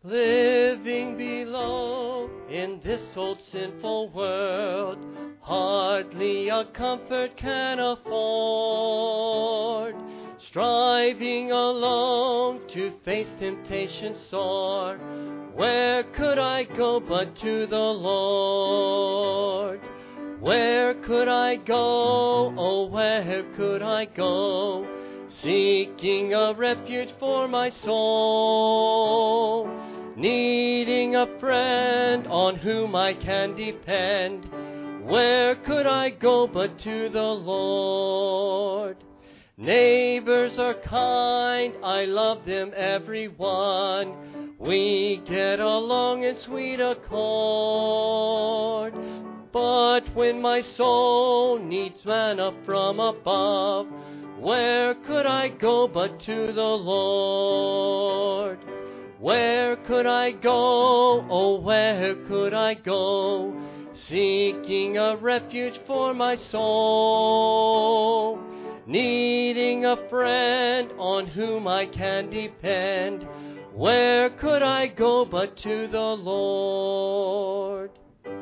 Living below in this old sinful world, hardly a comfort can afford. Striving alone to face temptation sore, where could I go but to the Lord? Where could I go? Oh, where could I go? Seeking a refuge for my soul, needing a friend on whom I can depend. Where could I go but to the Lord? Neighbors are kind, I love them every one. We get along in sweet accord. But when my soul needs manna from above, where could I go but to the Lord? Where could I go? Oh, where could I go? Seeking a refuge for my soul, needing a friend on whom I can depend. Where could I go but to the Lord?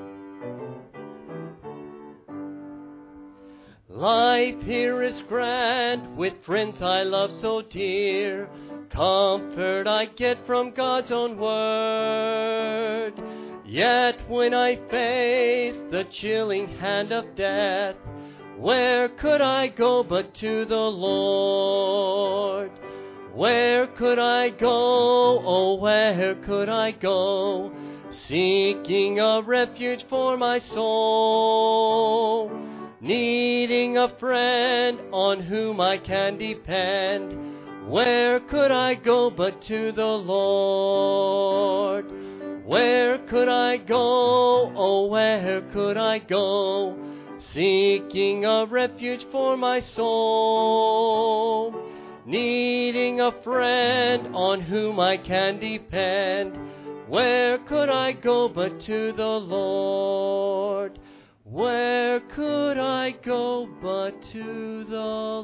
Life here is grand, with friends I love so dear. Comfort I get from God's own word. Yet when I face the chilling hand of death, where could I go but to the Lord? Where could I go? Oh, where could I go? Seeking a refuge for my soul, needing a friend on whom I can depend. Where could I go but to the Lord? Where could I go? Oh, where could I go? Seeking a refuge for my soul, needing a friend on whom I can depend. Where could I go but to the Lord? Where could I go but to the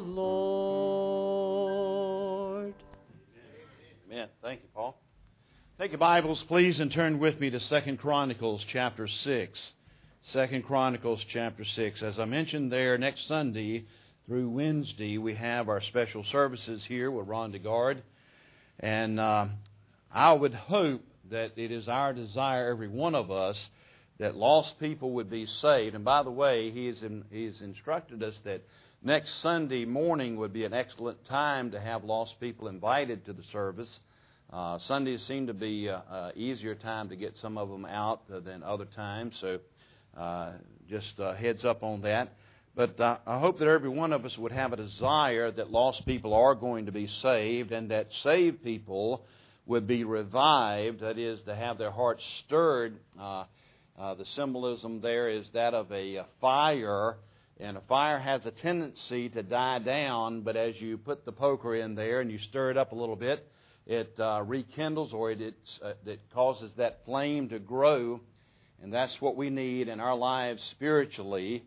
Lord? Amen. Thank you, Paul. Take your Bibles, please, and turn with me to 2 Chronicles chapter 6. 2 Chronicles chapter 6. As I mentioned there, next Sunday through Wednesday, we have our special services here with Ron DeGard. And I would hope that it is our desire, every one of us, that lost people would be saved. And by the way, he's instructed us that next Sunday morning would be an excellent time to have lost people invited to the service. Sundays seem to be an easier time to get some of them out than other times, so just heads up on that. But I hope that every one of us would have a desire that lost people are going to be saved, and that saved people would be revived, that is, to have their hearts stirred. The symbolism there is that of a fire, and a fire has a tendency to die down, but as you put the poker in there and you stir it up a little bit, it rekindles, or it causes that flame to grow, and that's what we need in our lives spiritually.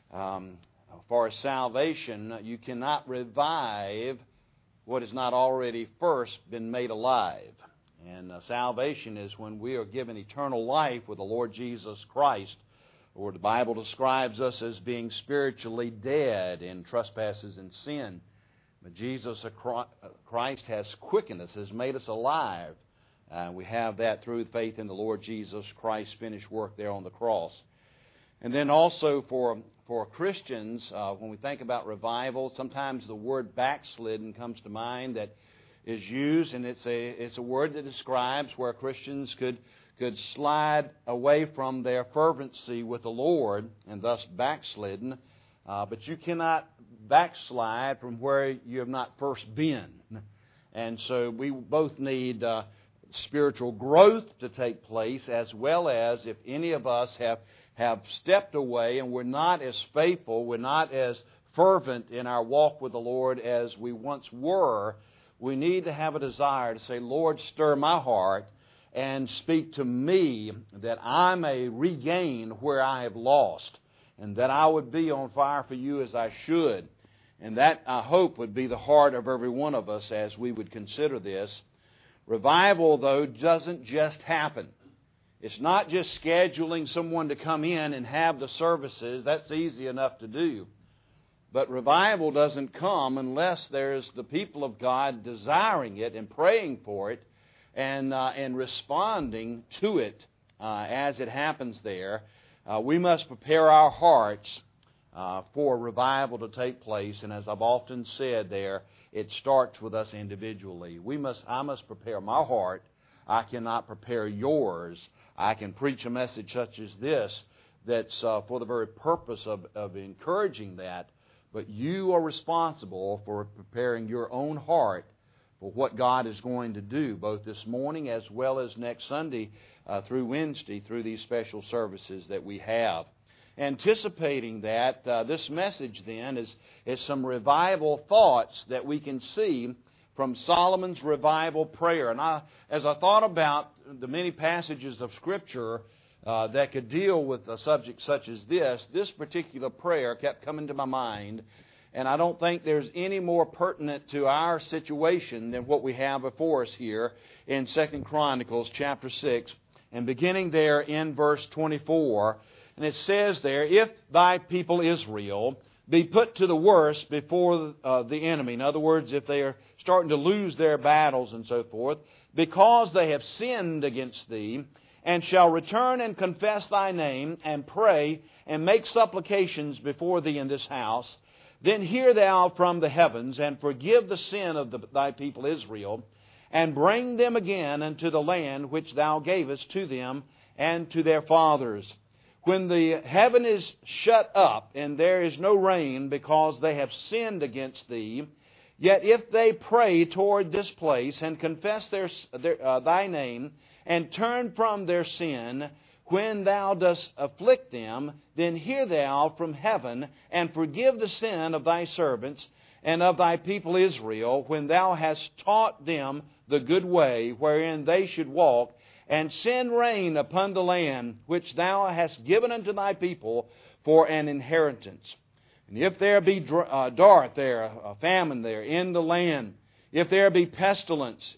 For salvation, you cannot revive what has not already first been made alive. And salvation is when we are given eternal life with the Lord Jesus Christ, or the Bible describes us as being spiritually dead in trespasses and sin. But Jesus Christ has quickened us, has made us alive. We have that through faith in the Lord Jesus Christ's finished work there on the cross. And then also for Christians, when we think about revival, sometimes the word backslidden comes to mind that is used, and it's a word that describes where Christians could slide away from their fervency with the Lord and thus backslidden. But you cannot backslide from where you have not first been. And so we both need spiritual growth to take place, as well as if any of us have stepped away and we're not as faithful, we're not as fervent in our walk with the Lord as we once were, we need to have a desire to say, Lord, stir my heart and speak to me that I may regain where I have lost, and that I would be on fire for you as I should. And that, I hope, would be the heart of every one of us as we would consider this. Revival, though, doesn't just happen. It's not just scheduling someone to come in and have the services. That's easy enough to do. But revival doesn't come unless there's the people of God desiring it and praying for it and responding to it as it happens there. We must prepare our hearts for revival to take place. And as I've often said there, it starts with us individually. I must prepare my heart. I cannot prepare yours. I can preach a message such as this that's for the very purpose of encouraging that. But you are responsible for preparing your own heart for what God is going to do, both this morning as well as next Sunday through Wednesday, through these special services that we have. Anticipating that, this message then is some revival thoughts that we can see from Solomon's revival prayer. And as I thought about the many passages of Scripture that could deal with a subject such as this particular prayer kept coming to my mind. And I don't think there's any more pertinent to our situation than what we have before us here in 2 Chronicles chapter 6, and beginning there in verse 24. And it says there, "If thy people Israel be put to the worst before the enemy," in other words, if they are starting to lose their battles and so forth, "because they have sinned against thee, and shall return and confess thy name, and pray, and make supplications before thee in this house, then hear thou from the heavens, and forgive the sin of thy people Israel, and bring them again unto the land which thou gavest to them and to their fathers. When the heaven is shut up, and there is no rain, because they have sinned against thee, yet if they pray toward this place, and confess thy name, and turn from their sin, when thou dost afflict them, then hear thou from heaven, and forgive the sin of thy servants and of thy people Israel, when thou hast taught them the good way wherein they should walk, and send rain upon the land which thou hast given unto thy people for an inheritance. And if there be drought there, a famine there in the land, if there be pestilence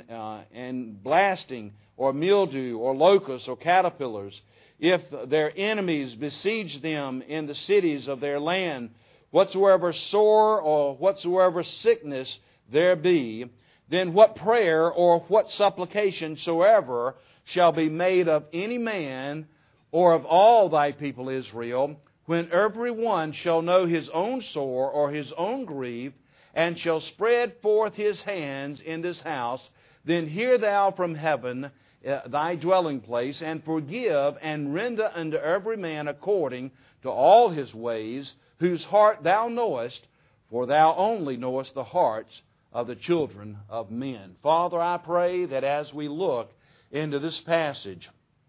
and blasting, or mildew, or locusts, or caterpillars, if their enemies besiege them in the cities of their land, whatsoever sore or whatsoever sickness there be, then what prayer or what supplication soever shall be made of any man or of all thy people Israel, when every one shall know his own sore or his own grief, and shall spread forth his hands in this house, then hear thou from heaven thy dwelling place, and forgive and render unto every man according to all his ways, whose heart thou knowest, for thou only knowest the hearts of the children of men." Father, I pray that as we look into this passage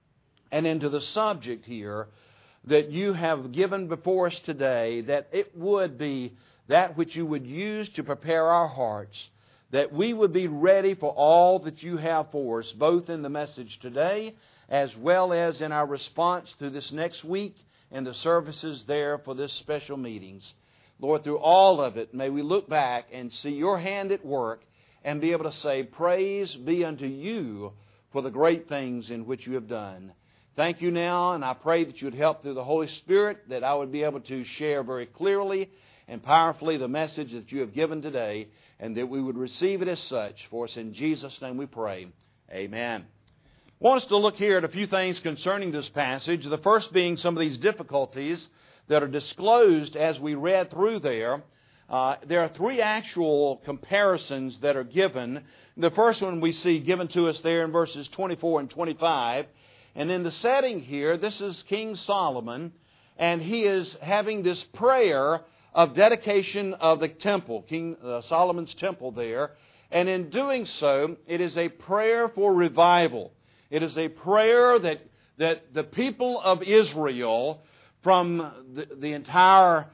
and into the subject here that you have given before us today, that it would be that which you would use to prepare our hearts, that we would be ready for all that you have for us, both in the message today as well as in our response to this next week and the services there for this special meetings. Lord, through all of it, may we look back and see your hand at work and be able to say, "Praise be unto you for the great things in which you have done." Thank you now, and I pray that you would help through the Holy Spirit, that I would be able to share very clearly and powerfully the message that you have given today, and that we would receive it as such. For us in Jesus' name we pray. Amen. I want us to look here at a few things concerning this passage. The first being some of these difficulties that are disclosed as we read through there. There are three actual comparisons that are given. The first one we see given to us there in verses 24 and 25. And in the setting here, this is King Solomon, and he is having this prayer of dedication of the temple, King Solomon's temple there. And in doing so, it is a prayer for revival. It is a prayer that the people of Israel, from the entire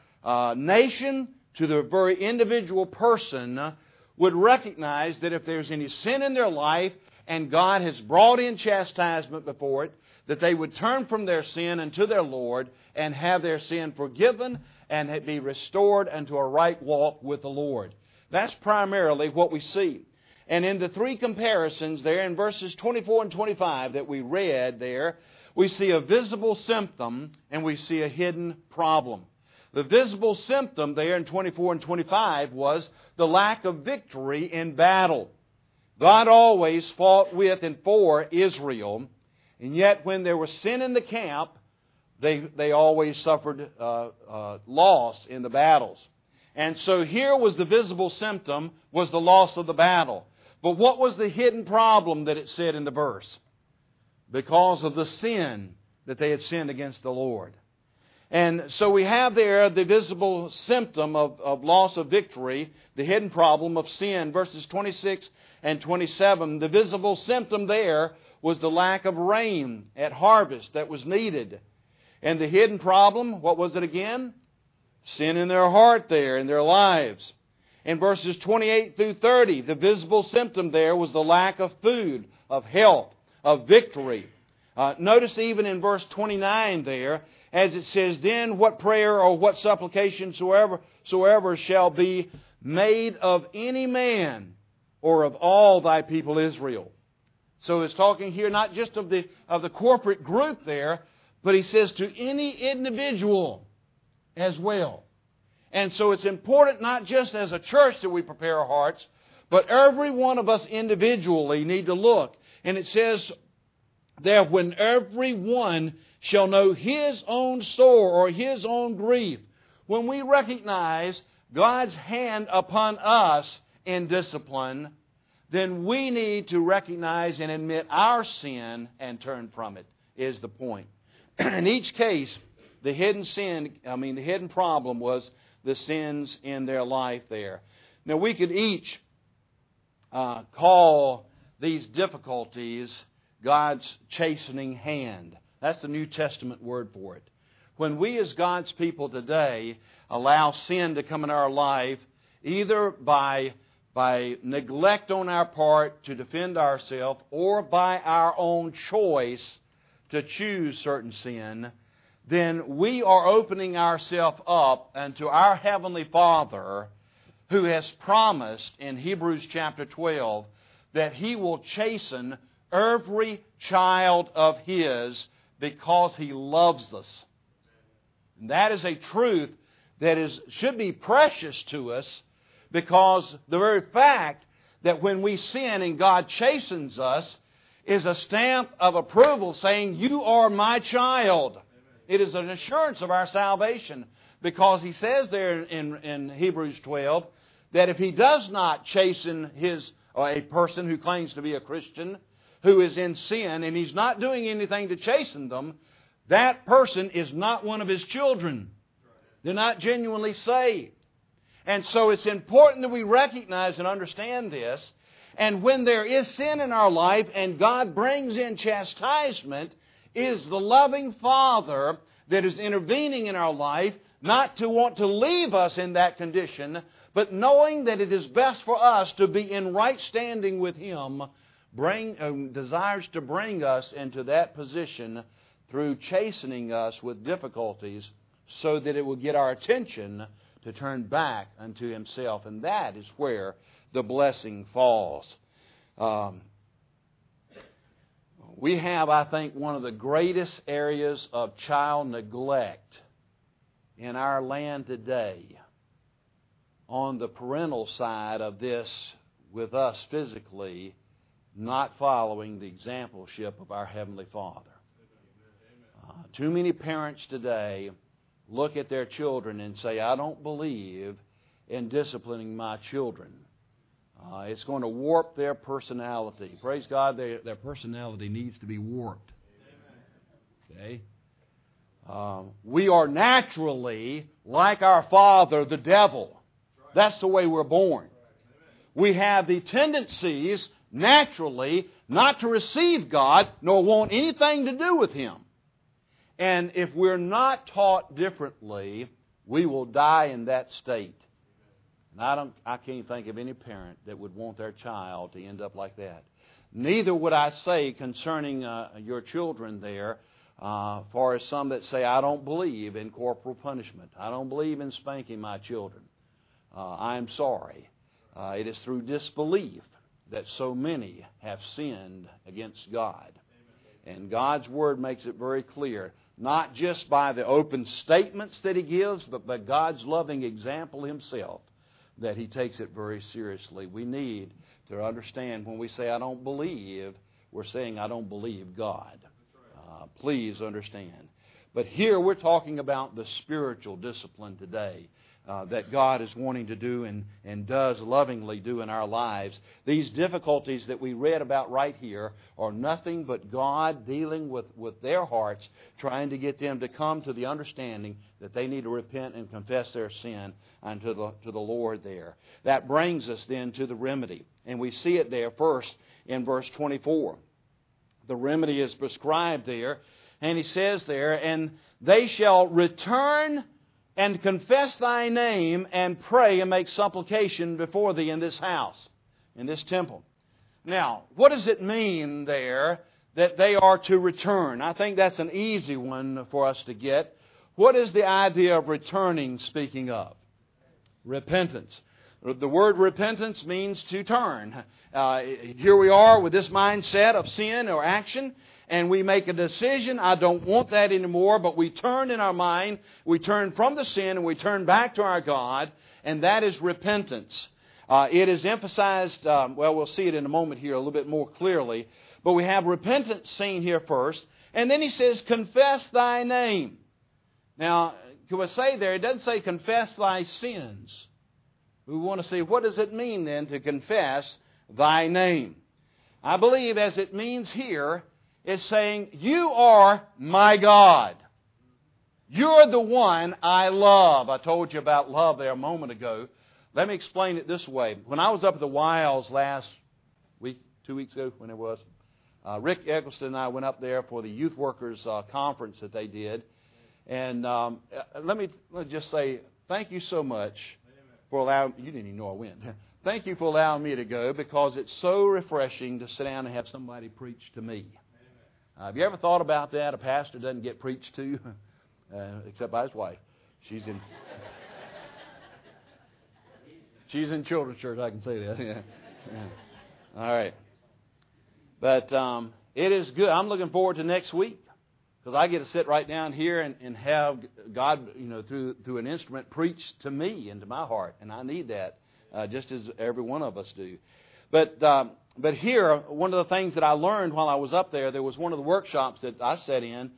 nation to the very individual person, would recognize that if there's any sin in their life and God has brought in chastisement before it, that they would turn from their sin unto their Lord and have their sin forgiven and be restored unto a right walk with the Lord. That's primarily what we see. And in the three comparisons there in verses 24 and 25 that we read there, we see a visible symptom and we see a hidden problem. The visible symptom there in 24 and 25 was the lack of victory in battle. God always fought with and for Israel, and yet when there was sin in the camp, they always suffered loss in the battles. And so here was the visible symptom, was the loss of the battle. But what was the hidden problem that it said in the verse? Because of the sin that they had sinned against the Lord. And so we have there the visible symptom of loss of victory, the hidden problem of sin. Verses 26 and 27, the visible symptom there was the lack of rain at harvest that was needed. And the hidden problem, what was it again? Sin in their heart there, in their lives. In verses 28 through 30, the visible symptom there was the lack of food, of health, of victory. Notice even in verse 29 there, as it says, then what prayer or what supplication soever shall be made of any man or of all thy people Israel. So it's talking here not just of the corporate group there, but he says to any individual as well. And so it's important not just as a church that we prepare our hearts, but every one of us individually need to look. And it says there, when every one shall know his own sore or his own grief. When we recognize God's hand upon us in discipline, then we need to recognize and admit our sin and turn from it, is the point. In each case, the hidden problem was the sins in their life there. Now, we could each call these difficulties God's chastening hand. That's the New Testament word for it. When we as God's people today allow sin to come in our life, either by neglect on our part to defend ourselves or by our own choice to choose certain sin, then we are opening ourselves up unto our Heavenly Father, who has promised in Hebrews chapter 12 that He will chasten every child of His because He loves us. And that is a truth that should be precious to us, because the very fact that when we sin and God chastens us is a stamp of approval saying, you are my child. It is an assurance of our salvation, because He says there in Hebrews 12 that if He does not chasten a person who claims to be a Christian who is in sin, and He's not doing anything to chasten them, that person is not one of His children. They're not genuinely saved. And so it's important that we recognize and understand this. And when there is sin in our life and God brings in chastisement, is the loving Father that is intervening in our life, not to want to leave us in that condition, but knowing that it is best for us to be in right standing with Him, desires to bring us into that position through chastening us with difficulties, so that it will get our attention to turn back unto Himself. And that is where the blessing falls. We have, I think, one of the greatest areas of child neglect in our land today on the parental side of this, with us physically not following the exampleship of our Heavenly Father. Too many parents today look at their children and say, I don't believe in disciplining my children. It's going to warp their personality. Praise God, their personality needs to be warped. Okay? We are naturally like our father, the devil. That's the way we're born. We have the tendencies naturally not to receive God nor want anything to do with Him. And if we're not taught differently, we will die in that state. And I can't think of any parent that would want their child to end up like that. Neither would I say concerning your children there, far as some that say, I don't believe in corporal punishment. I don't believe in spanking my children. I am sorry. It is through disbelief that so many have sinned against God. And God's Word makes it very clear, not just by the open statements that He gives, but by God's loving example Himself, that He takes it very seriously. We need to understand when we say, I don't believe, we're saying, I don't believe God. Please understand. But here we're talking about the spiritual discipline today that God is wanting to do and does lovingly do in our lives. These difficulties that we read about right here are nothing but God dealing with their hearts, trying to get them to come to the understanding that they need to repent and confess their sin unto the Lord there. That brings us then to the remedy. And we see it there first in verse 24. The remedy is prescribed there. And he says there, and they shall return and confess thy name and pray and make supplication before thee in this house, in this temple. Now, what does it mean there that they are to return? I think that's an easy one for us to get. What is the idea of returning speaking of? Repentance. The word repentance means to turn. Here we are with this mindset of sin or action, and we make a decision, I don't want that anymore, but we turn in our mind, we turn from the sin and we turn back to our God, and that is repentance. It is emphasized, we'll see it in a moment here a little bit more clearly, but we have repentance seen here first, and then he says, confess thy name. Now, can we say there, it doesn't say confess thy sins. We want to see, what does it mean then to confess thy name? I believe as it means here, it's saying, you are my God. You're the one I love. I told you about love there a moment ago. Let me explain it this way. When I was up at the Wilds last week, 2 weeks ago, when it was, Rick Eggleston and I went up there for the youth workers conference that they did. And let me just say, thank you so much for allowing, you didn't even know I went. Thank you for allowing me to go, because it's so refreshing to sit down and have somebody preach to me. Have you ever thought about that? A pastor doesn't get preached to, except by his wife. She's in children's church, I can say that. Yeah. All right. But it is good. I'm looking forward to next week, because I get to sit right down here and have God, through an instrument preach to me and to my heart. And I need that, just as every one of us do. But here, one of the things that I learned while I was up there was one of the workshops that I sat in,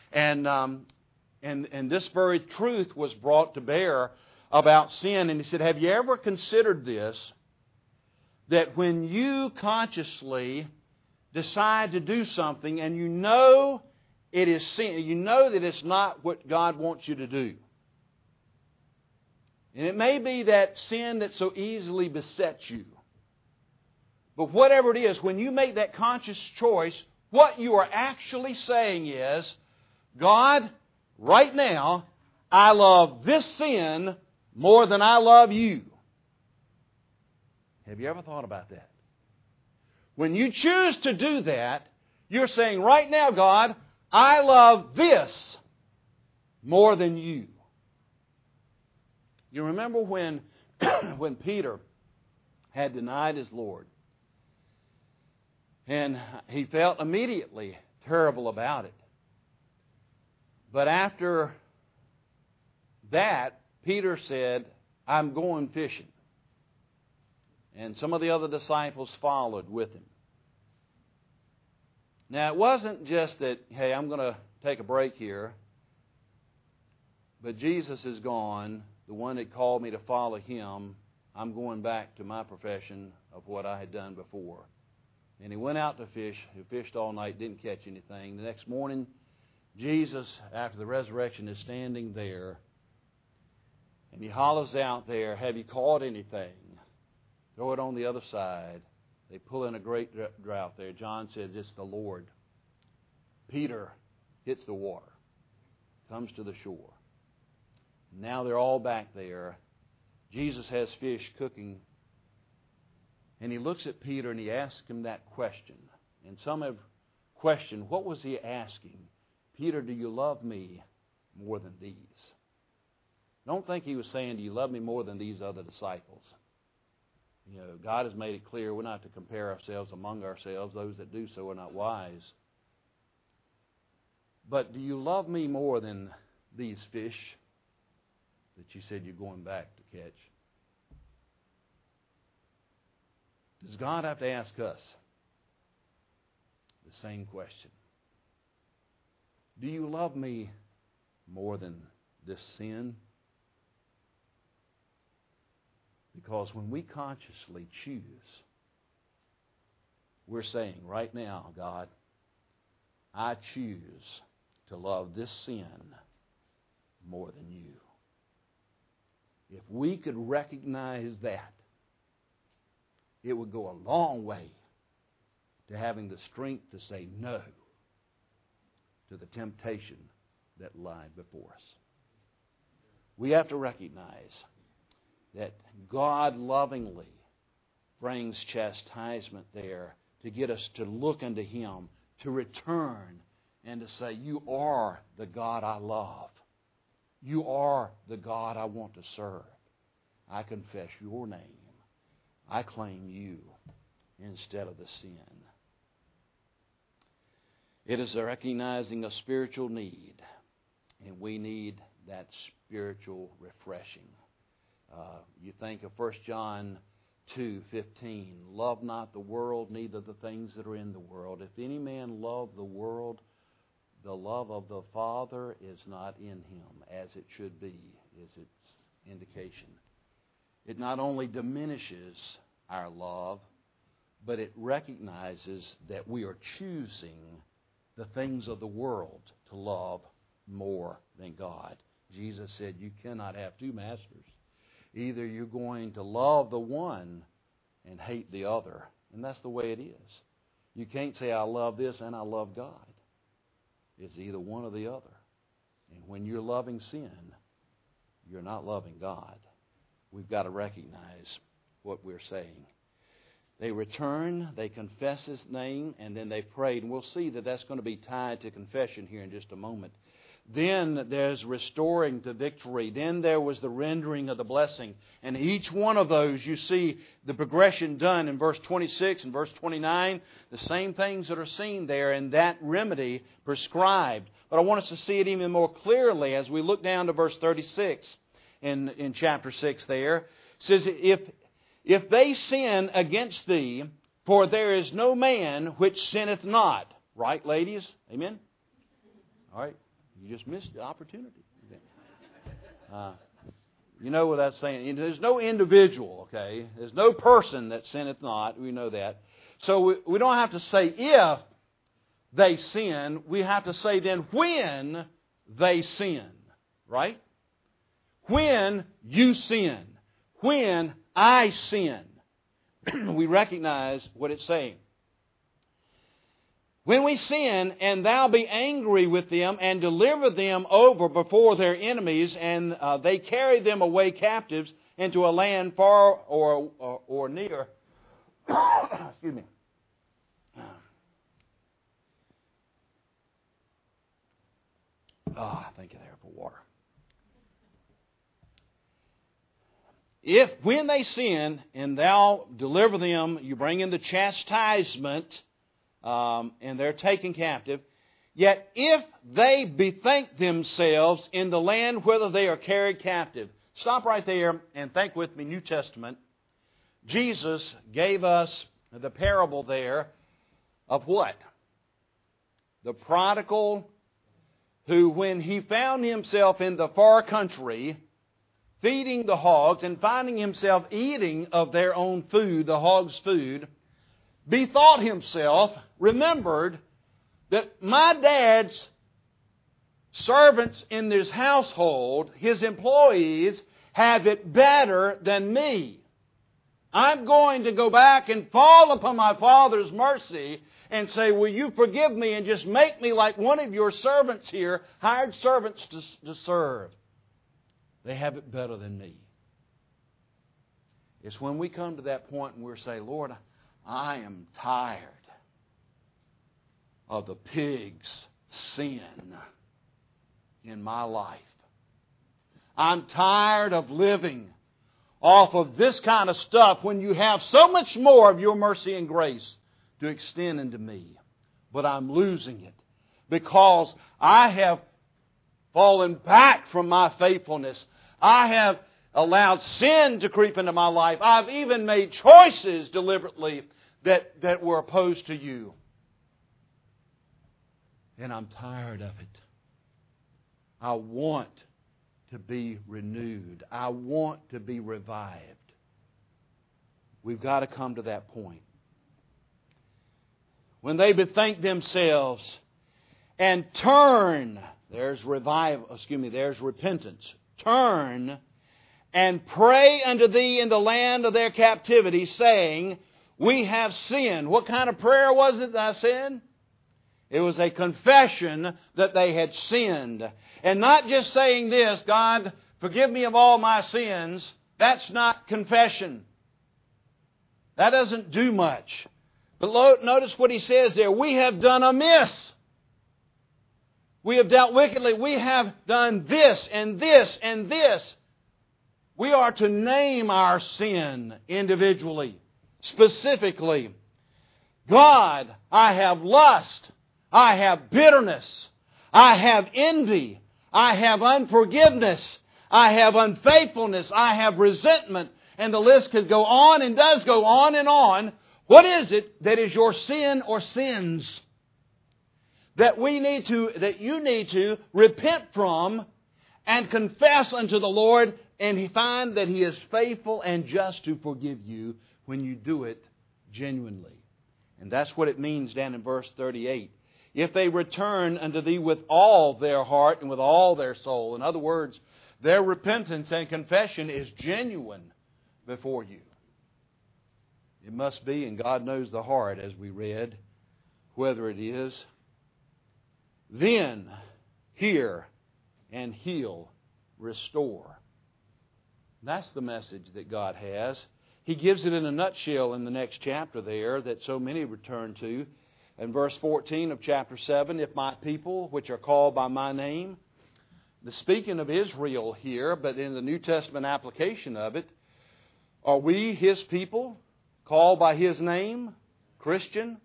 and this very truth was brought to bear about sin. And he said, have you ever considered this, that when you consciously decide to do something and you know it is sin, you know that it's not what God wants you to do. And it may be that sin that so easily besets you. But whatever it is, when you make that conscious choice, what you are actually saying is, God, right now, I love this sin more than I love you. Have you ever thought about that? When you choose to do that, you're saying, right now, God, I love this more than you. You remember when Peter had denied his Lord, and he felt immediately terrible about it. But after that, Peter said, I'm going fishing. And some of the other disciples followed with him. Now, it wasn't just that, hey, I'm going to take a break here, but Jesus is gone, the one that called me to follow Him. I'm going back to my profession of what I had done before. And he went out to fish. He fished all night, didn't catch anything. The next morning, Jesus, after the resurrection, is standing there. And he hollers out there, have you caught anything? Throw it on the other side. They pull in a great drought there. John says, it's the Lord. Peter hits the water, comes to the shore. Now they're all back there. Jesus has fish cooking. And he looks at Peter and he asks him that question. And some have questioned, what was he asking? Peter, do you love me more than these? Don't think he was saying, do you love me more than these other disciples? You know, God has made it clear we're not to compare ourselves among ourselves. Those that do so are not wise. But do you love me more than these fish that you said you're going back to catch? Does God have to ask us the same question? Do you love me more than this sin? Because when we consciously choose, we're saying, right now, God, I choose to love this sin more than you. If we could recognize that, it would go a long way to having the strength to say no to the temptation that lied before us. We have to recognize that God lovingly brings chastisement there to get us to look unto Him, to return and to say, you are the God I love. You are the God I want to serve. I confess your name. I claim you instead of the sin. It is recognizing a spiritual need, and we need that spiritual refreshing. You think of 1 John 2:15, love not the world, neither the things that are in the world. If any man love the world, the love of the Father is not in him, as it should be, is its indication. It not only diminishes our love, but it recognizes that we are choosing the things of the world to love more than God. Jesus said you cannot have two masters. Either you're going to love the one and hate the other. And that's the way it is. You can't say I love this and I love God. It's either one or the other. And when you're loving sin, you're not loving God. We've got to recognize what we're saying. They returned, they confessed His name, and then they prayed. And we'll see that that's going to be tied to confession here in just a moment. Then there's restoring to victory. Then there was the rendering of the blessing. And each one of those, you see the progression done in verse 26 and verse 29. The same things that are seen there in that remedy prescribed. But I want us to see it even more clearly as we look down to verse 36 in chapter 6 there. It says, If they sin against thee, for there is no man which sinneth not. Right, ladies? Amen? All right. You just missed the opportunity. You know what that's saying. There's no individual, okay? There's no person that sinneth not. We know that. So we don't have to say if they sin. We have to say then when they sin. Right? When you sin. When I sin. We recognize what it's saying. When we sin, and thou be angry with them, and deliver them over before their enemies, and they carry them away captives into a land far or near. Excuse me. Thank you there for water. If when they sin, and thou deliver them, you bring in the chastisement, and they're taken captive. Yet if they bethink themselves in the land whither they are carried captive. Stop right there and think with me, New Testament. Jesus gave us the parable there of what? The prodigal who, when he found himself in the far country, feeding the hogs and finding himself eating of their own food, the hogs' food, bethought himself, remembered that my dad's servants in this household, his employees, have it better than me. I'm going to go back and fall upon my father's mercy and say, will you forgive me and just make me like one of your servants here, hired servants to serve. They have it better than me. It's when we come to that point and we're saying, Lord, I am tired of the pig's sin in my life. I'm tired of living off of this kind of stuff when you have so much more of your mercy and grace to extend unto me. But I'm losing it because I have fallen back from my faithfulness. I have allowed sin to creep into my life. I've even made choices deliberately that were opposed to you. And I'm tired of it. I want to be renewed. I want to be revived. We've got to come to that point. When they bethink themselves and turn, there's repentance. Turn and pray unto thee in the land of their captivity, saying, we have sinned. What kind of prayer was it that I said? It was a confession that they had sinned. And not just saying this, God, forgive me of all my sins. That's not confession. That doesn't do much. But notice what he says there. We have done amiss. We have dealt wickedly. We have done this and this and this. We are to name our sin individually, specifically. God, I have lust. I have bitterness. I have envy. I have unforgiveness. I have unfaithfulness. I have resentment. And the list could go on and does go on and on. What is it that is your sin or sins that you need to repent from and confess unto the Lord, and find that He is faithful and just to forgive you when you do it genuinely? And that's what it means down in verse 38. If they return unto thee with all their heart and with all their soul. In other words, their repentance and confession is genuine before you. It must be, and God knows the heart, as we read, whether it is. Then hear and heal, restore. That's the message that God has. He gives it in a nutshell in the next chapter there that so many return to. In verse 14 of chapter 7, if my people, which are called by my name, speaking of Israel here, but in the New Testament application of it, are we His people, called by His name, Christian?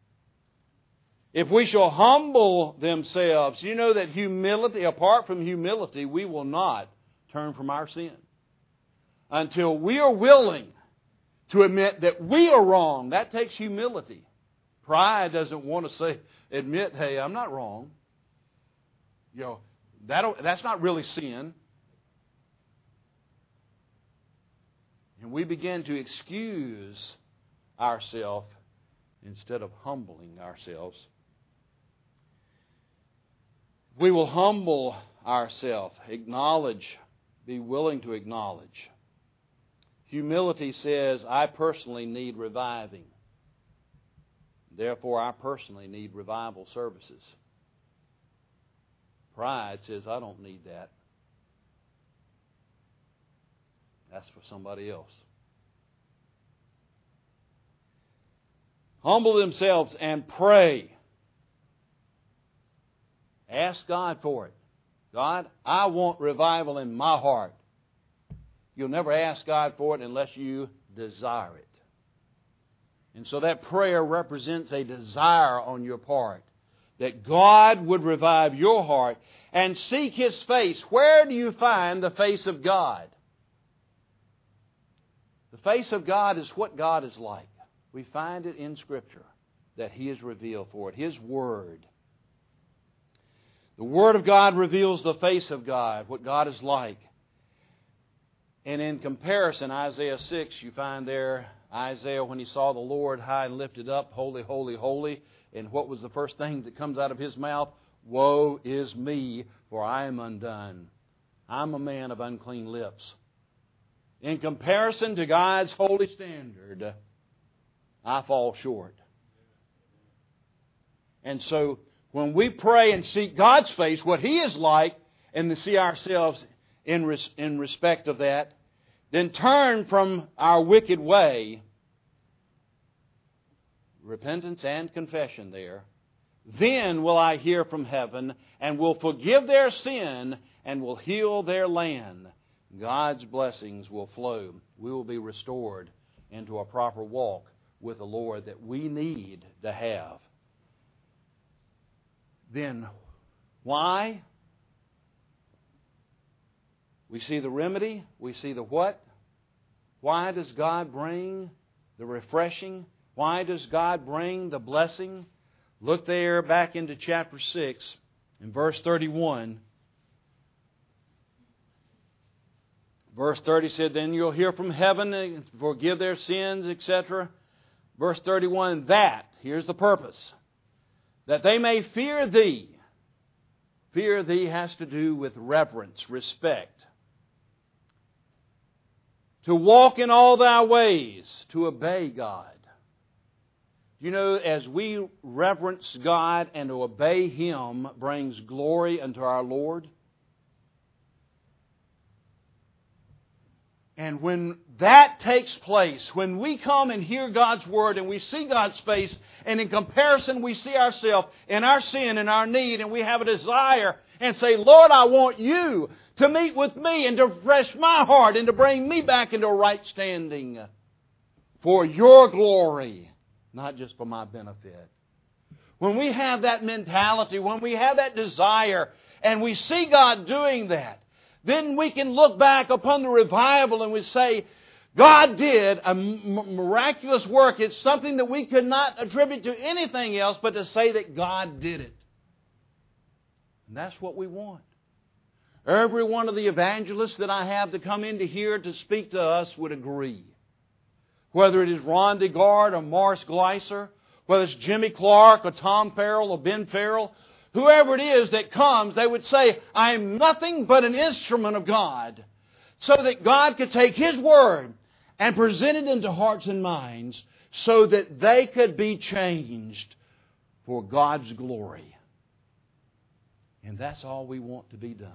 If we shall humble themselves, you know that humility, apart from humility, we will not turn from our sin. Until we are willing to admit that we are wrong. That takes humility. Pride doesn't want to admit, hey, I'm not wrong. That's not really sin. And we begin to excuse ourselves instead of humbling ourselves. We will humble ourselves, be willing to acknowledge. Humility says, I personally need reviving. Therefore, I personally need revival services. Pride says, I don't need that. That's for somebody else. Humble themselves and pray. Ask God for it. God, I want revival in my heart. You'll never ask God for it unless you desire it. And so that prayer represents a desire on your part that God would revive your heart and seek His face. Where do you find the face of God? The face of God is what God is like. We find it in Scripture that He has revealed for it. His Word. The Word of God reveals the face of God, what God is like. And in comparison, Isaiah 6, you find there Isaiah, when he saw the Lord high and lifted up, holy, holy, holy. And what was the first thing that comes out of his mouth? Woe is me, for I am undone. I'm a man of unclean lips. In comparison to God's holy standard, I fall short. And so, when we pray and seek God's face, what He is like, and to see ourselves in respect of that, then turn from our wicked way, repentance and confession there, then will I hear from heaven and will forgive their sin and will heal their land. God's blessings will flow. We will be restored into a proper walk with the Lord that we need to have. Then why? We see the remedy. We see the what. Why does God bring the refreshing? Why does God bring the blessing? Look there back into chapter 6 in verse 31. Verse 30 said, then you'll hear from heaven and forgive their sins, etc. Verse 31, that, here's the purpose, that they may fear Thee. Fear Thee has to do with reverence, respect. To walk in all Thy ways, to obey God. You know, as we reverence God and to obey Him brings glory unto our Lord. And when that takes place, when we come and hear God's Word and we see God's face, and in comparison we see ourselves in our sin and our need, and we have a desire and say, Lord, I want You to meet with me and to refresh my heart and to bring me back into a right standing for Your glory, not just for my benefit. When we have that mentality, when we have that desire, and we see God doing that, then we can look back upon the revival and we say, God did a miraculous work. It's something that we could not attribute to anything else but to say that God did it. And that's what we want. Every one of the evangelists that I have to come into here to speak to us would agree. Whether it is Ron DeGard or Morris Gleiser, whether it's Jimmy Clark or Tom Farrell or Ben Farrell, whoever it is that comes, they would say, I am nothing but an instrument of God, so that God could take His Word and present it into hearts and minds so that they could be changed for God's glory. And that's all we want to be done.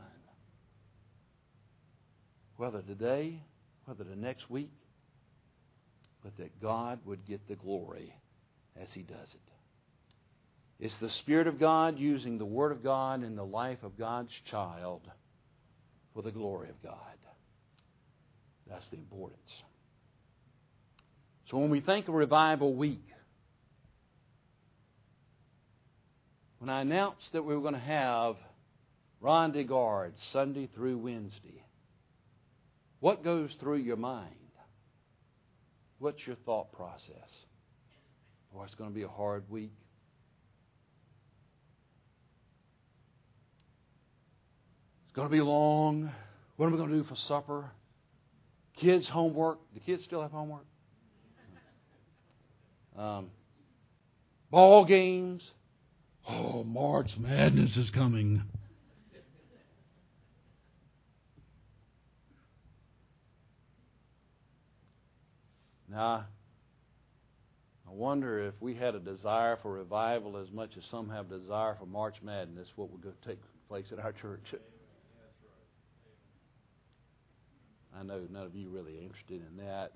Whether today, whether the next week, but that God would get the glory as He does it. It's the Spirit of God using the Word of God in the life of God's child for the glory of God. That's the importance. So when we think of Revival Week, when I announced that we were going to have Ron DeGard Sunday through Wednesday, what goes through your mind? What's your thought process? Oh, it's going to be a hard week. It's going to be long. What am I going to do for supper? Kids' homework. Do kids still have homework? Ball games. Oh, March Madness is coming. Now, I wonder if we had a desire for revival as much as some have a desire for March Madness, what would take place at our church? I know none of you really are interested in that.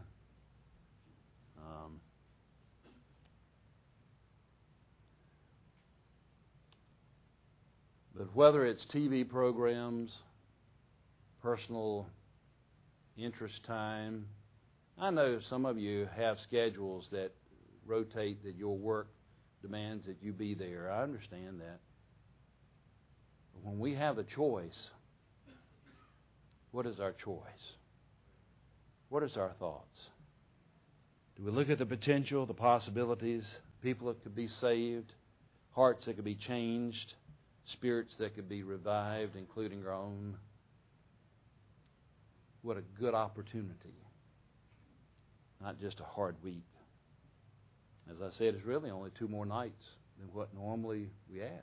But whether it's TV programs, personal interest time, I know some of you have schedules that rotate, that your work demands that you be there. I understand that. But when we have a choice, what is our choice? What is our thoughts? Do we look at the potential, the possibilities, people that could be saved, hearts that could be changed, spirits that could be revived, including our own? What a good opportunity. Not just a hard week. As I said, it's really only 2 more nights than what normally we have.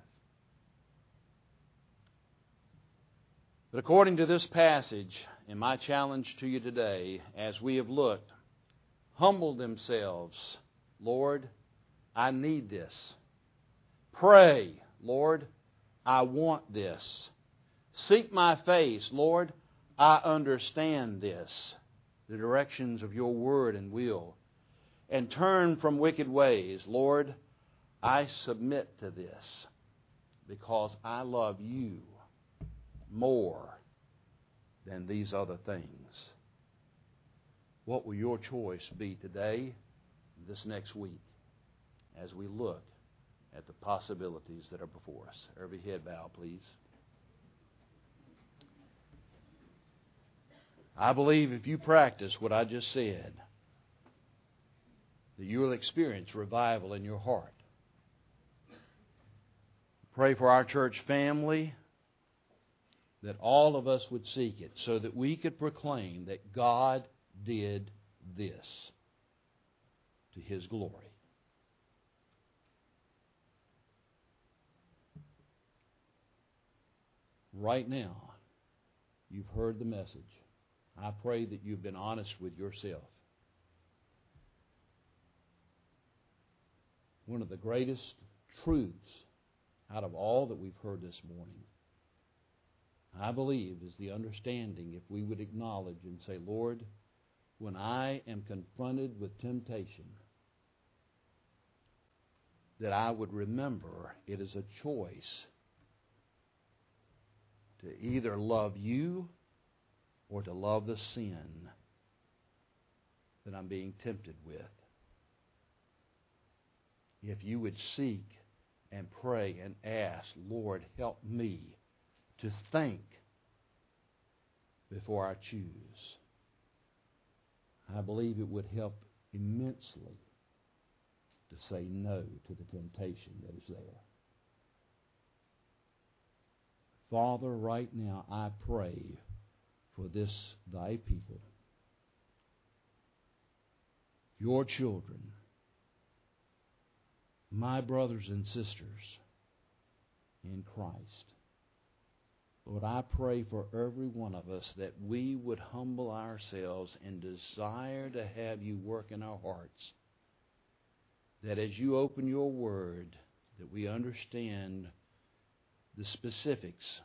But according to this passage, and my challenge to you today, as we have looked, humble themselves. Lord, I need this. Pray, Lord, I want this. Seek my face, Lord, I understand this. The directions of your word and will. And turn from wicked ways. Lord, I submit to this because I love you more than these other things. What will your choice be today, this next week, as we look at the possibilities that are before us? Every head bow, please. I believe if you practice what I just said, that you will experience revival in your heart. Pray for our church family, that all of us would seek it, so that we could proclaim that God did this to His glory. Right now, you've heard the message. I pray that you've been honest with yourself. One of the greatest truths out of all that we've heard this morning, I believe, is the understanding, if we would acknowledge and say, Lord, when I am confronted with temptation, that I would remember it is a choice to either love you or to love the sin that I'm being tempted with. If you would seek and pray and ask, Lord, help me to think before I choose, I believe it would help immensely to say no to the temptation that is there. Father, right now I pray for this thy people, your children, my brothers and sisters in Christ. Lord, I pray for every one of us that we would humble ourselves and desire to have you work in our hearts. That as you open your word, that we understand the specifics,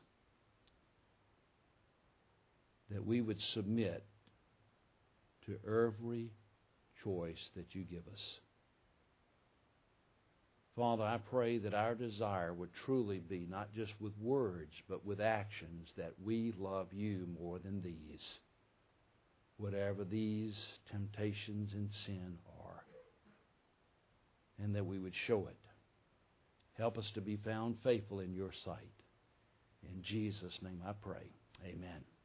that we would submit to every choice that you give us. Father, I pray that our desire would truly be not just with words, but with actions, that we love you more than these, whatever these temptations and sin are, and that we would show it. Help us to be found faithful in your sight. In Jesus' name I pray. Amen.